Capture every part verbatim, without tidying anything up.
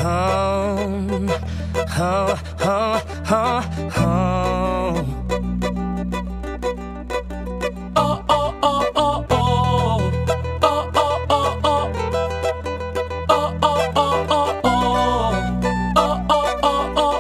home, home, home, home, home. Oh, oh, oh, oh, oh. Oh, oh, oh, oh. Oh, oh, oh, oh, oh. Oh, oh, oh, oh.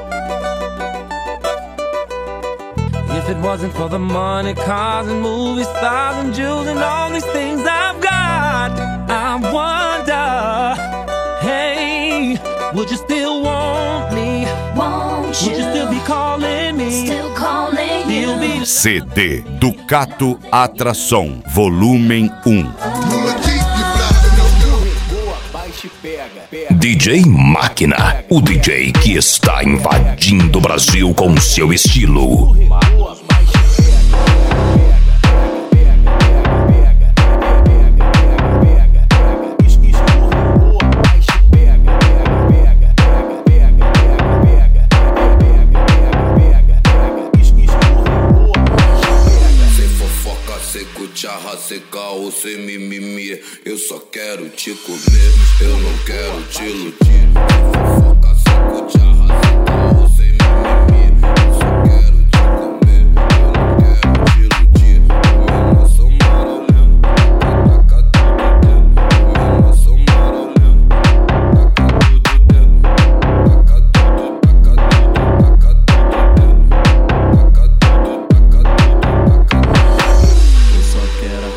If it wasn't for the money, cars and movie stars and jewels and all these things I've got, I wonder, hey, would you still want me? Won't you? Would you still be calling me? Still calling you? Be... C D Ducato Atração, volume um. D J Máquina, o D J que está invadindo o Brasil com seu estilo. Sem caô, sem mimimi, eu só quero te comer, eu não quero te iludir. Fofoca, seco, jarra, sem caô, sem mimimi, eu só quero te comer, eu não quero te iludir. Minha nação marolhando, taca tudo dentro. Minha nação marolhando, taca tudo dentro. Taca tudo, taca tudo, taca tudo dentro. Taca tudo, taca tudo, taca tudo. Eu só quero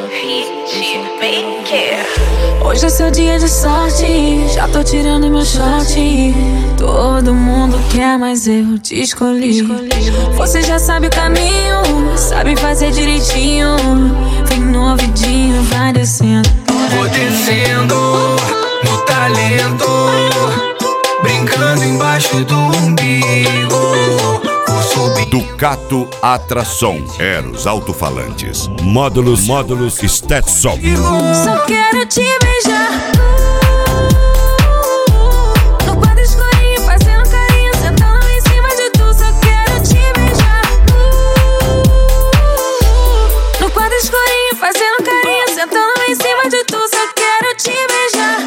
hoje é seu dia de sorte, já tô tirando meu short. Todo mundo quer, mas eu te escolhi. Você já sabe o caminho, sabe fazer direitinho. Vem no ouvidinho, vai descendo. Vou descendo no talento, brincando embaixo do umbigo. Ducato Atração, Eros Alto-Falantes, Módulos, Módulos Stetson. Só quero te beijar no quarto escurinho, fazendo carinho, sentando em cima de tu. Só quero te beijar no quarto escurinho, fazendo carinho, sentando em cima de tu. Só quero te beijar.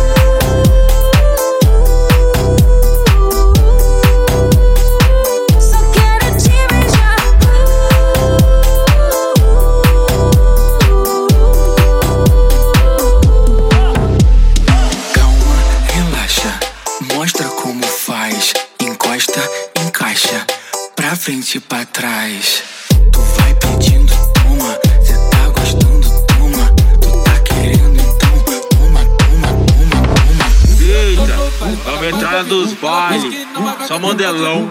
Pra frente e pra trás. Tu vai pedindo, toma. Cê tá gostando, toma. Tu tá querendo, então toma, toma, toma, toma. Eita, nova entrada dos bailes. Só modelão.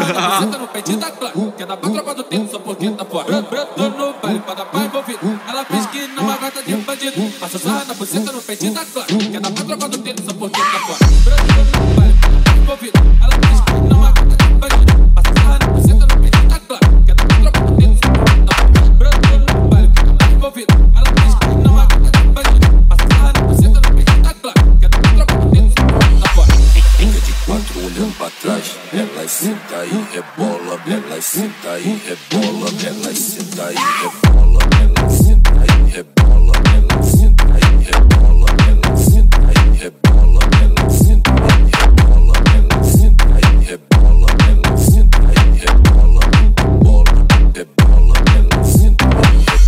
Ela fez que não agota de bandido. Passa só na buceta no peito da clã. Que é da patroa do dedo, só porque tá fora. Ela fez que não agota de bandido. Passa só na buceta no peito da clã. Que é da patroa do dedo, só porque tá fora. Ela fez que não agota de bandido. Passa só na buceta no peito da clã. Que é da patroa do dedo, só porque tá fora. Fica de quatro olhando pra trás. Ela senta aí, rebola. Ela senta aí, rebola. Ela senta aí, rebola.